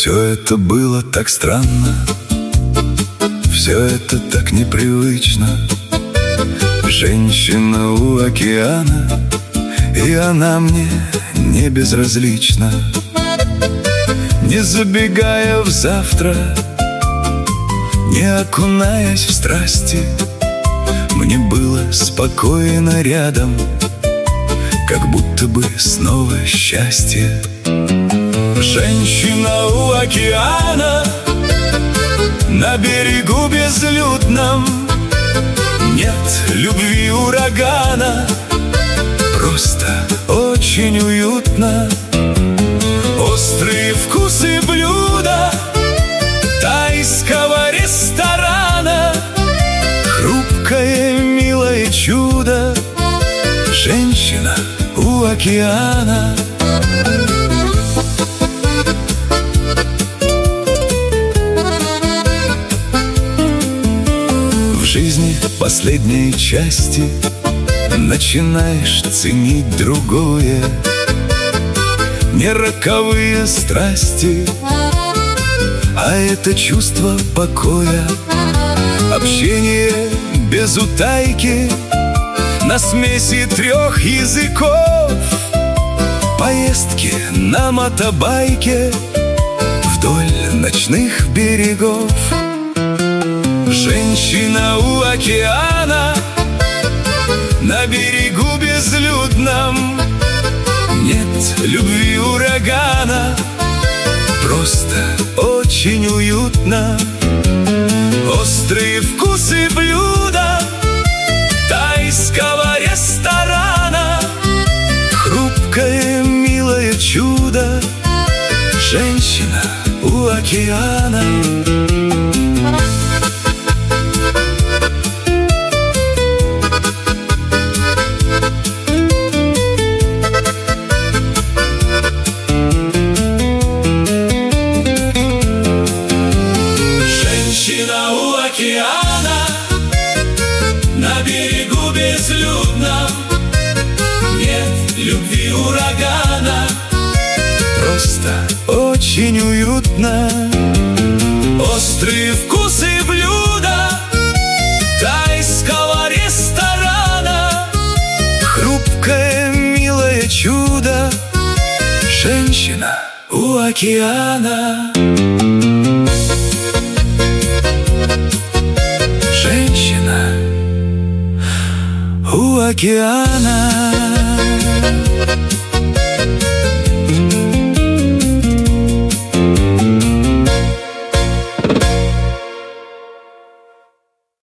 Все это было так странно, все это так непривычно. Женщина у океана, и она мне не безразлична. Не забегая в завтра, не окунаясь в страсти, мне было спокойно рядом, как будто бы снова счастье. Женщина у океана, на берегу безлюдном, нет любви урагана, просто очень уютно. Острые вкусы блюда тайского ресторана, хрупкое милое чудо, женщина у океана. В жизни последней части начинаешь ценить другое. Не роковые страсти, а это чувство покоя. Общение без утайки на смеси 3 языков. Поездки на мотобайке вдоль ночных берегов. Женщина у океана, на берегу безлюдном, нет любви урагана, просто очень уютно. Острые вкусы блюда тайского ресторана, хрупкое милое чудо, женщина у океана. Женщина у океана, на берегу безлюдном, нет любви урагана, просто очень уютно. острые вкусы блюда тайского ресторана, Хрупкое милое чудо, женщина у океана. Женщина у океана.